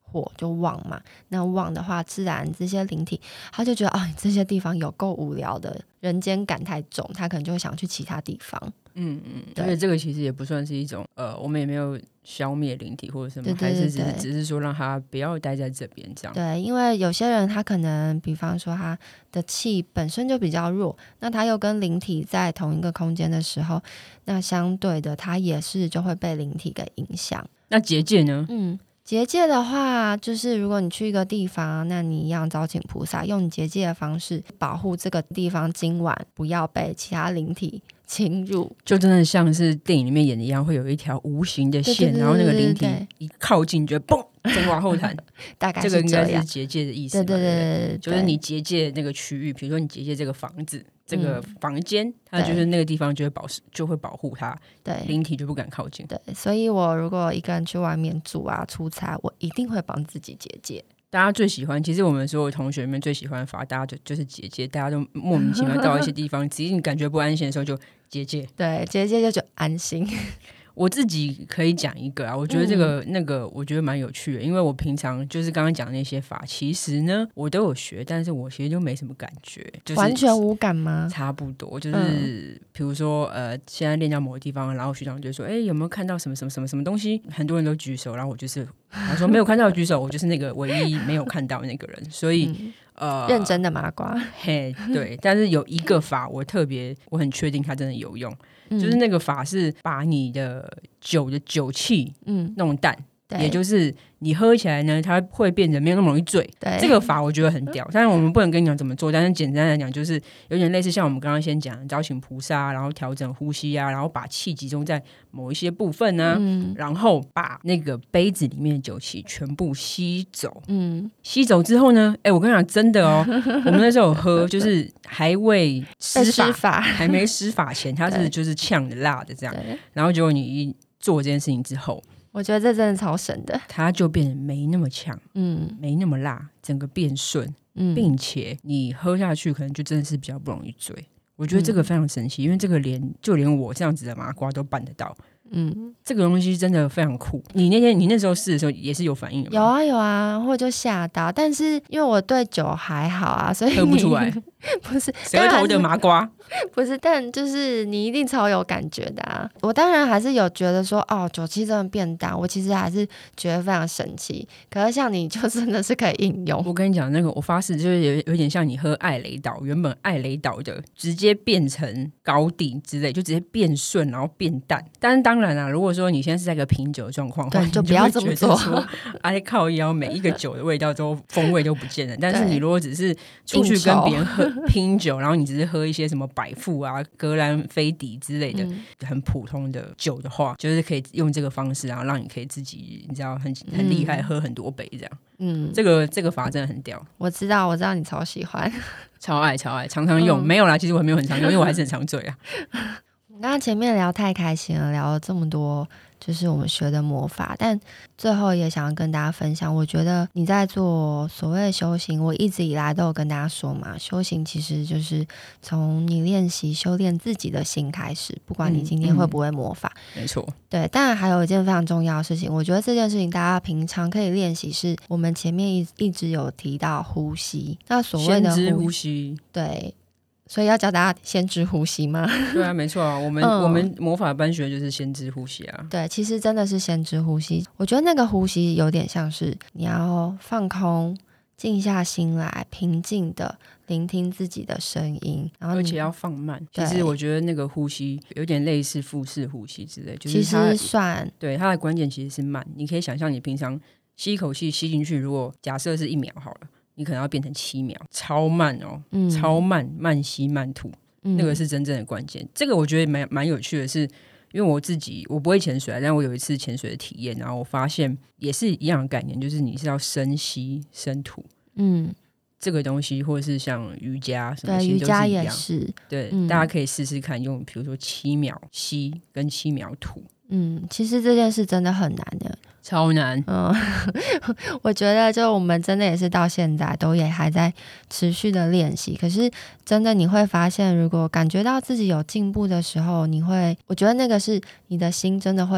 惑，就妄嘛。那妄的话，自然这些灵体他就觉得这些地方有够无聊的，人间感太重，他可能就会想去其他地方。 而且这个其实也不算是一种我们也没有消灭灵体或者什么，还是只是说让他不要待在这边这样。 对，因为有些人他可能比方说他的气本身就比较弱，那他又跟灵体在同一个空间的时候，那相对的他也是就会被灵体给影响。 那结界呢？ 结界的话，就是如果你去一个地方，那你一样招请菩萨，用你结界的方式保护这个地方今晚不要被其他灵体侵入， 就真的像是电影里面演的一样，会有一条无形的线，然后那个灵体一靠近就嘣整往后弹大概是这个应该是结界的意思嘛。 对， 就是你结界那个区域，比如说你结界这个房子这个房间，它就是那个地方就会保护它，对，灵体就不敢靠近。 对，所以我如果一个人去外面住啊出差，我一定会帮自己结界。 大家最喜欢，其实我们所有同学里面最喜欢的法，大家就是结界。大家都莫名其妙到一些地方，只是你感觉不安心的时候就结界。 对，结界就安心。 我自己可以讲一个啊，我觉得这个那个我觉得蛮有趣的，因为我平常就是刚刚讲的那些法，其实呢我都有学，但是我其实就没什么感觉，就是完全无感吗？ 差不多，就是比如说现在练到某个地方，然后学长就说有没有看到什么什么什么什么东西，很多人都举手，然后我就是他说没有看到举手，我就是那个唯一没有看到那个人，所以认真的麻瓜。 嘿，对，但是有一个法我很确定它真的有用，就是那个法是把你的酒的酒气弄淡，也就是你喝起来呢，它会变得没有那么容易醉。这个法我觉得很屌，但是我们不能跟你讲怎么做，但是简单来讲就是有点类似像我们刚刚先讲招请菩萨，然后调整呼吸啊，然后把气集中在某一些部分啊，然后把那个杯子里面的酒气全部吸走。吸走之后呢，我跟你讲真的哦，我们那时候有喝，就是还未施法还没施法前，它是就是呛的辣的这样，然后结果你一做这件事情之后， 我觉得这真的超神的， 它就变得没那么呛，没那么辣，整个变顺，并且你喝下去可能就真的是比较不容易醉。我觉得这个非常神奇，因为这个连我这样子的麻瓜都办得到。这个东西真的非常酷。你那时候试的时候也是有反应的吗？ 有啊，或者就吓到，但是因为我对酒还好啊，所以喝不出来。 不是舌头的麻瓜， 不是，但就是你一定超有感觉的啊！我当然还是有觉得说，酒气真的变淡，我其实还是觉得非常神奇。可是像你就真的是可以应用。 我跟你讲，那个我发誓就是有点像你喝艾雷岛，原本艾雷岛的直接变成高地之类，就直接变顺，然后变淡。但是当然啦，如果说你现在是在一个品酒的状况的话， 对，就不要这么做。 靠腰，每一个酒的味道都风味都不见了。但是你如果只是出去跟别人拼酒，然后你只是喝一些什么百富啊、格兰菲迪之类的很普通的酒的话，就是可以用这个方式，然后让你可以自己你知道很厉害，喝很多杯这样。这个法真的很屌。 我知道你超喜欢， 超爱，常常用。没有啦，其实我没有很常用，因为我还是很常醉啊。 刚刚前面聊太开心了，聊了这么多就是我们学的魔法，但最后也想要跟大家分享，我觉得你在做所谓的修行，我一直以来都有跟大家说嘛，修行其实就是从你练习修炼自己的心开始，不管你今天会不会魔法。 没错。 对，当然还有一件非常重要的事情，我觉得这件事情大家平常可以练习，是我们前面一直有提到呼吸，那所谓的先知呼吸， 对，所以要教大家先知呼吸吗？ 对啊，没错啊，我们魔法班学就是先知呼吸啊。 对，其实真的是先知呼吸。我觉得那个呼吸有点像是你要放空，静下心来，平静的聆听自己的声音，然后而且要放慢。其实我觉得那个呼吸有点类似腹式呼吸之类，就是其实算对它的关键其实是慢。你可以想象你平常吸一口气吸进去，如果假设是1秒好了，你可能要变成7秒，超慢哦，超慢，慢吸慢吐，那个是真正的关键。这个我觉得蛮有趣的是，因为我不会潜水，但我有一次潜水的体验，然后我发现也是一样的概念，就是你是要深吸深吐。这个东西或者是像瑜伽什么， 对，瑜伽也是。 对，大家可以试试看，用比如说7秒吸跟7秒吐。 其实这件事真的很难的， 超难。 我觉得就我们真的也是到现在都也还在持续的练习，可是真的你会发现，如果感觉到自己有进步的时候，我觉得那个是你的心真的会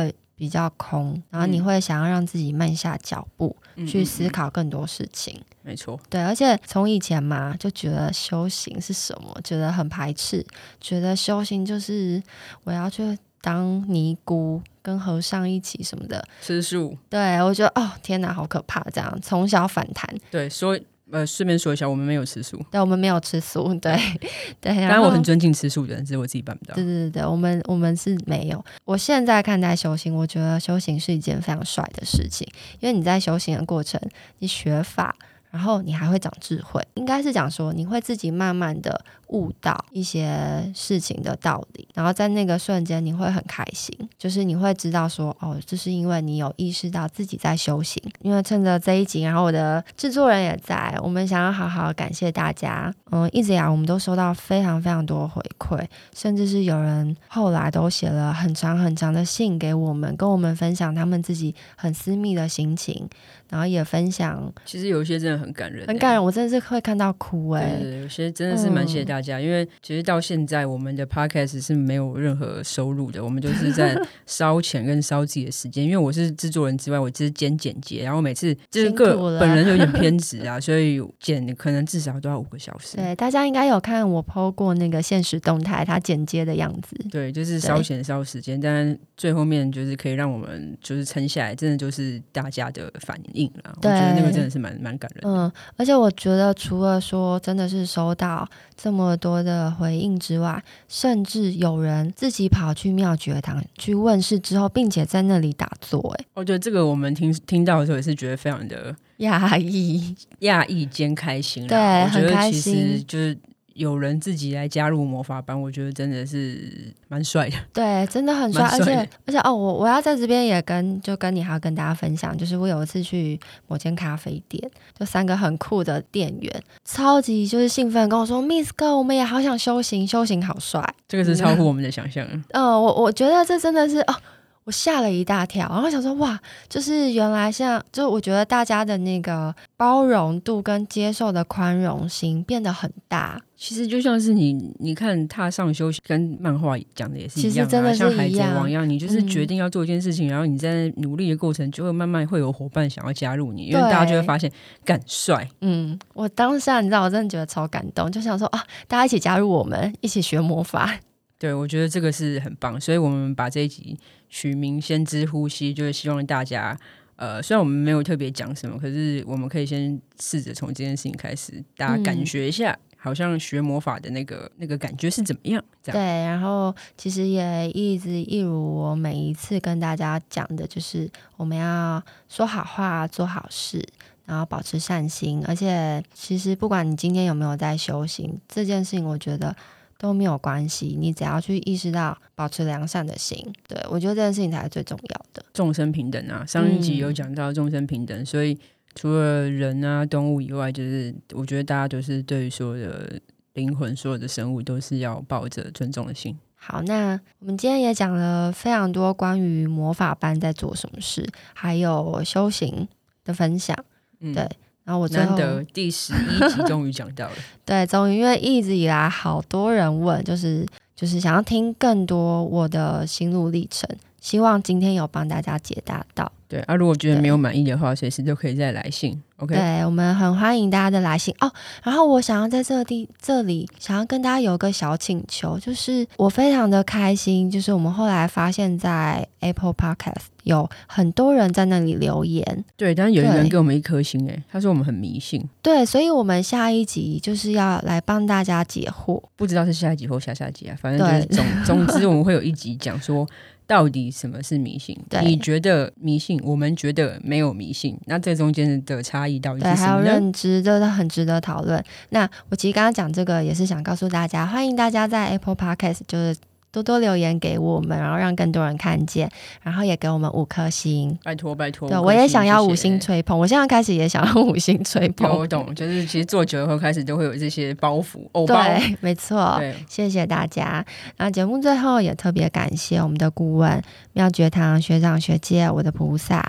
比较空，然后你会想要让自己慢下脚步，去思考更多事情。 没错， 对，而且从以前嘛，就觉得修行是什么，觉得很排斥，觉得修行就是我要去当尼姑，跟和尚一起什么的吃素。 对，我觉得天哪，好可怕！这样从小反弹。 对，顺便说一下，我们没有吃素。 对，我们没有吃素。对对， 当然我很尊敬吃素的人，只是我自己办不到。 对，我们是没有。我现在看待修行，我觉得修行是一件非常帅的事情，因为你在修行的过程，你学法，然后你还会长智慧，应该是讲说你会自己慢慢的悟到一些事情的道理，然后在那个瞬间你会很开心，就是你会知道说这是因为你有意识到自己在修行。因为趁着这一集，然后我的制作人也在，我们想要好好感谢大家。一直以来我们都收到非常非常多的回馈，甚至是有人后来都写了很长很长的信给我们，跟我们分享他们自己很私密的心情，然后也分享， 其实有一些真的很感人， 很感人，我真的是会看到哭对，有些真的是蛮谢谢大家，因为其实到现在我们的 podcast 是没有任何收入的，我们就是在烧钱跟烧自己的时间。因为我是制作人之外，我只是剪辑，然后每次这个本人有点偏执啊，所以剪可能至少都要5个小时。 对，大家应该有看我 po 过那个现实动态，他剪接的样子。 对，就是烧钱烧时间，但最后面就是可以让我们就是撑下来，真的就是大家的反应啦。我觉得那个真的是蛮感人的。 而且我觉得除了说真的是收到这么多的回应之外，甚至有人自己跑去妙觉堂去问事之后，并且在那里打坐。 我觉得这个我们听到的时候也是觉得非常的讶异兼开心啦。 对， 我觉得其很开心， 实就是有人自己来加入魔法班，我觉得真的是蛮帅的。 对，真的很帅，而且我要在这边也跟你还要跟大家分享，就是我有一次去某间咖啡店，就3个很酷的店员，超级就是兴奋跟我说 ，Miss 哥，我们也好想修行，修行好帅。 这个是超乎我们的想象。 我觉得这真的是我吓了一大跳，然后想说哇，就是原来就我觉得大家的那个包容度跟接受的宽容心变得很大。 其实就像是你看踏上修行，跟漫画讲的也是一样， 其实真的是像海贼王一样，你就是决定要做一件事情，然后你在努力的过程，就会慢慢会有伙伴想要加入你，因为大家就会发现干帅。 我当下你知道，我真的觉得超感动，就想说大家一起加入我们，一起学魔法。 对，我觉得这个是很棒，所以我们把这一集取名先知呼吸，就是希望大家虽然我们没有特别讲什么，可是我们可以先试着从这件事情开始，大家感觉一下好像学魔法的那个感觉是怎么样。 对，然后其实也一如我每一次跟大家讲的，就是我们要说好话，做好事，然后保持善心。而且其实不管你今天有没有在修行，这件事情我觉得都没有关系，你只要去意识到保持良善的心，对，我觉得这件事情才是最重要的。 众生平等啊，上一集有讲到众生平等，所以除了人啊动物以外，就是我觉得大家都是对于所有的灵魂，所有的生物都是要抱着尊重的心。 好，那我们今天也讲了非常多关于魔法班在做什么事，还有修行的分享。对，然后我最后难得第11集终于讲到了。 对，终于，因为一直以来好多人问，就是想要听更多我的心路历程，希望今天有帮大家解答到。 对啊，如果觉得没有满意的话，随时都可以再来信。OK， 对，我们很欢迎大家的来信然后我想要在这里想要跟大家有个小请求，就是我非常的开心，就是我们后来发现在 Apple Podcast 有很多人在那里留言。 对，但是有一个人给我们1颗星他说我们很迷信。 对，所以我们下一集就是要来帮大家解惑， 不知道是下一集或下集啊，反正就是总之我们会有一集讲说到底什么是迷信。你觉得迷信，我们觉得没有迷信，那这中间的差异到底是什么呢？ 对，还有认知，这都很值得讨论。那我其实刚刚讲这个也是想告诉大家，欢迎大家在 Apple Podcast 就是多多留言给我们，然后让更多人看见，然后也给我们5颗星， 拜托拜托。 对，我也想要5星吹捧，我现在开始也想要5星吹捧。 我懂，就是其实做久了后开始都会有这些包袱，包。 对，没错，谢谢大家。然后节目最后也特别感谢我们的顾问妙觉堂学长学姐，我的菩萨，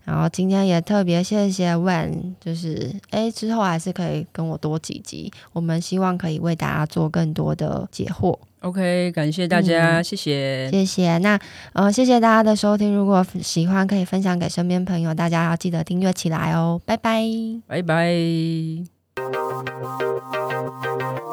然后今天也特别谢谢 Wen， 就是之后还是可以跟我多几集，我们希望可以为大家做更多的解惑。 OK， 感谢大家，谢谢， 谢谢。那谢谢大家的收听，如果喜欢可以分享给身边朋友，大家要记得订阅起来哦，拜拜， 拜拜。